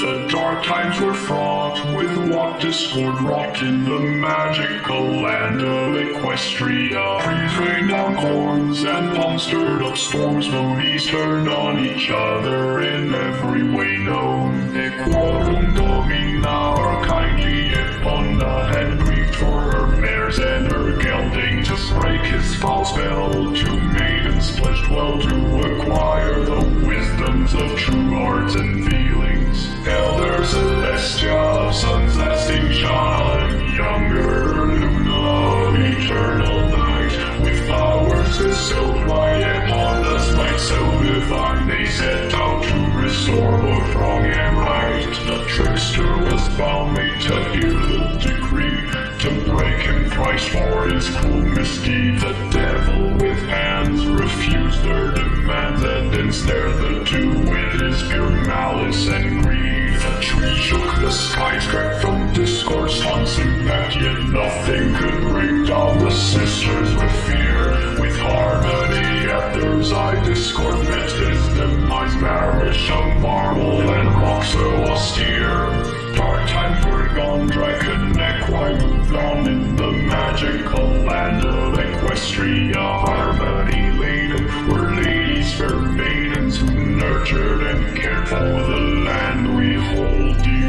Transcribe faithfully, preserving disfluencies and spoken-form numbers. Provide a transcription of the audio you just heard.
The dark times were fraught with what discord wrought in the magical land of Equestria. Trees rained down corns and palms stirred up storms. Monies turned on each other in every way known. Equorum domina, our kindly Epona had grieved for her mares and her gelding to break his foul spell. Two maidens pledged well to acquire the wisdoms of true arts and feelings. Elder Celestia of sun's lasting shine, younger Luna of eternal night, with flowers distilled by Epona's might so divine, they set out to restore both wrong and right. The trickster was bound made to hear the decree, to break him thrice for his cruel misdeed. The devil with hands refused their demands and ensnared the two with his pure malice and greed. The tree shook the skies, crept from discourse tonsing back, yet nothing could bring down the sisters with fear. With harmony at their eye, discord met his demise, marriage of marble and rock so austere. Dark times were gone, Dragon Equi moved on in the magical land of Equestria. Harmony laden were ladies, fair maidens who nurtured and cared for the land we hold dear.